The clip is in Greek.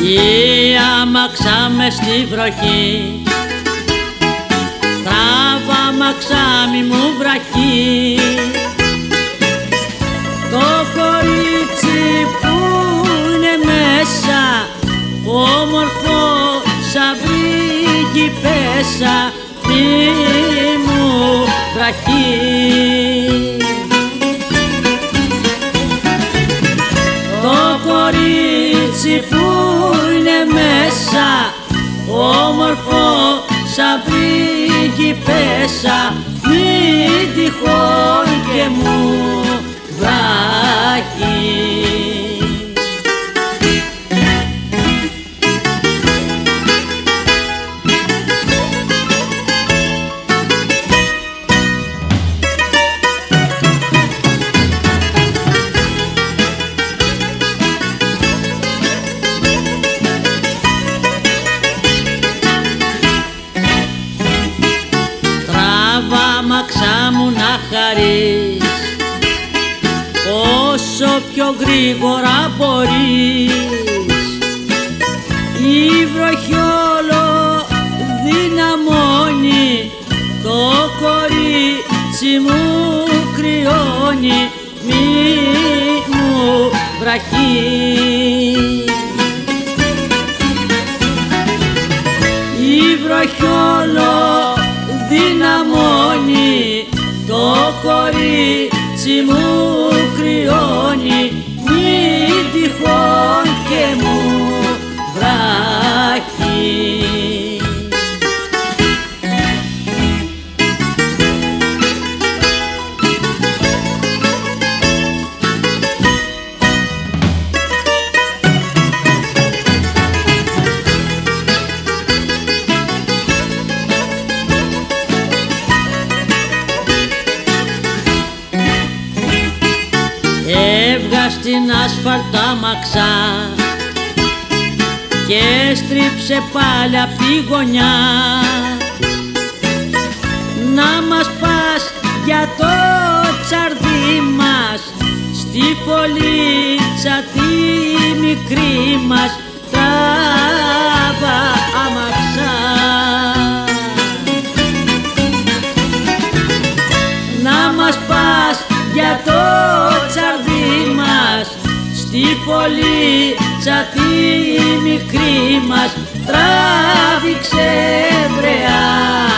Η αμαξά μες στη βροχή, τράβα αμαξά μη μου βραχεί. Το κορίτσι που είναι μέσα, όμορφο σαν βρύγι πέσα, μη μου βραχεί. Το κορίτσι που είναι μέσα, όμορφο σαν βρύγι πέσα, μη τυχόν και μου βράχει. Αμαξά μου να χαρείς όσο πιο γρήγορα μπορείς. Η βροχή όλο δυναμώνει, το κορίτσι μου κρυώνει, μη μου βραχεί. Η βροχή όλο δυναμώνει, το κορίτσι μου κρυώνει, μη τυχόν και μου βράχει. Έβγα στην άσφαλτα αμαξά και στρίψε πάλι απ' τη γωνιά. Να μας πας για το τσαρδί μας, στη φωλίτσα τη μικρή μας, τράβα αμαξά. Να μας πας για το τσαρδί μας, στη φωλίτσα τη μικρή μας, τράβηξε βρεά.